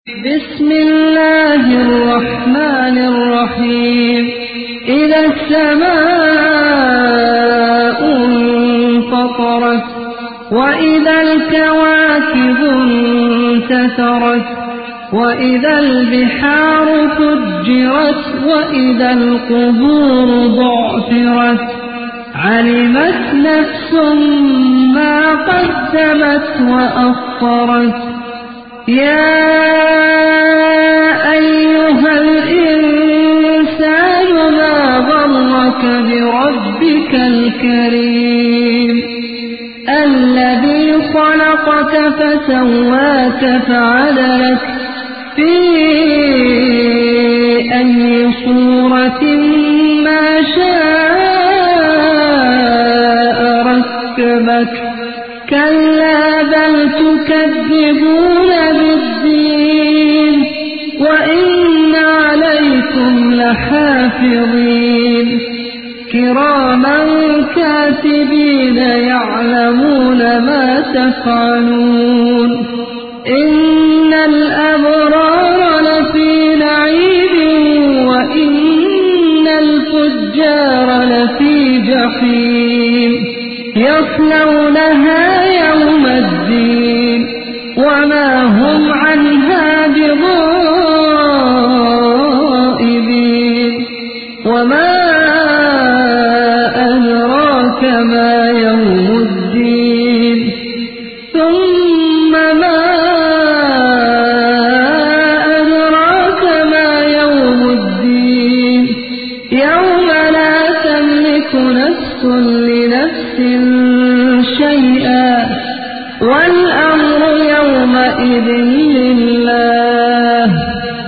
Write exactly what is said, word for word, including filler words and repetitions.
بسم الله الرحمن الرحيم. إذا السماء انفطرت وإذا الكواكب انتثرت وإذا البحار فجرت وإذا القبور بعثرت علمت نفس ما قدمت وأخرت. يا أيها الإنسان ما غرك بربك الكريم الذي خلقك فسواك فعدلك في أي صورة ما شاء ركبك. كلا بل تكذبون بالدين وإن عليكم لحافظين كراما كاتبين يعلمون ما تفعلون. إن الأبرار لفي نعيم وإن الفجار لفي جحيم يصلونها يوم الدين وما هم عنها بغائبين. وما أدراك ما يوم الدين